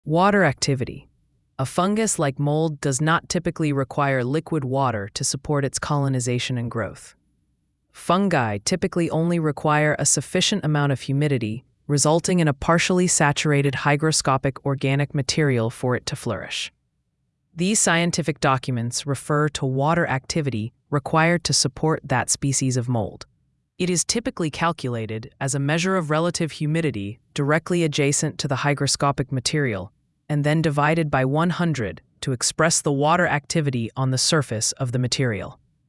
Water activity. A fungus like mold does not typically require liquid water to support its colonization and growth. Fungi typically only require a sufficient amount of humidity, resulting in a partially saturated hygroscopic organic material for it to flourish. These scientific documents refer to water activity required to support that species of mold. It is typically calculated as a measure of relative humidity directly adjacent to the hygroscopic material, and then divided by 100 to express the water activity on the surface of the material.